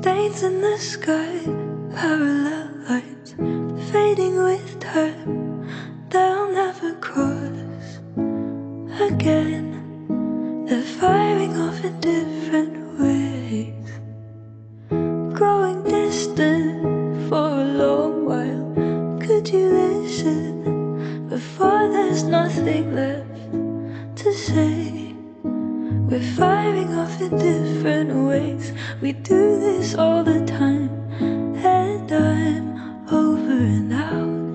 Stains in the sky, parallel lines fading with time. They'll never cross again. They're firing off in different ways, growing distant for a long while. Could you listen before there's nothing left to say? We're firing off in different ways. We do this all the time, and I'm over and out.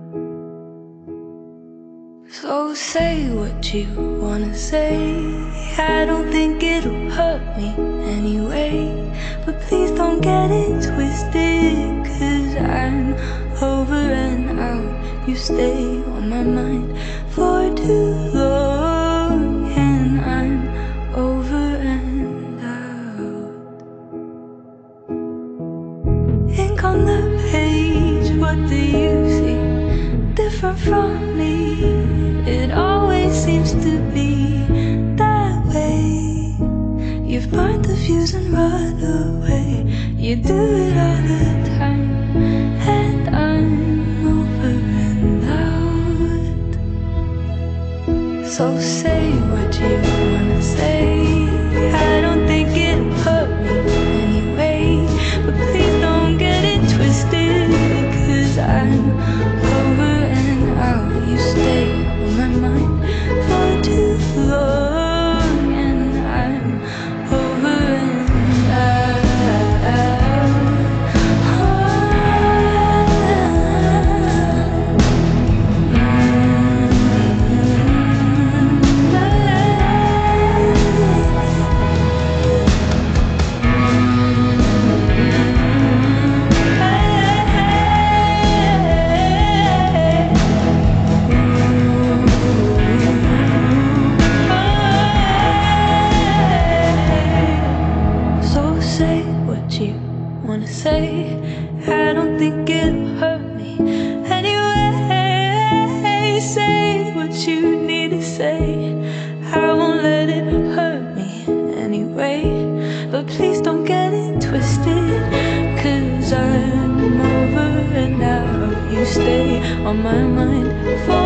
So say what you wanna say. I don't think it'll hurt me anyway, but please don't get it twisted, 'cause I'm over and out. You stay on my mind for too long, and I'm over and out. Ink on the page, what do you see? Different from me. It always seems to be that way. You've burnt the fuse and run away. You do it all the time, and I'm over and out. So say what you wanna say. I don't think it'll hurt me anyway, but please don't get it twisted, 'cause I'm over and out. You stay on my mind for too long, and I'm over and out. Say what you wanna say. I don't think it'll hurt me anyway. Say what you need to say. I won't let it hurt me anyway, but please don't get it twisted, 'cause I'm over and out. You stay on my mind for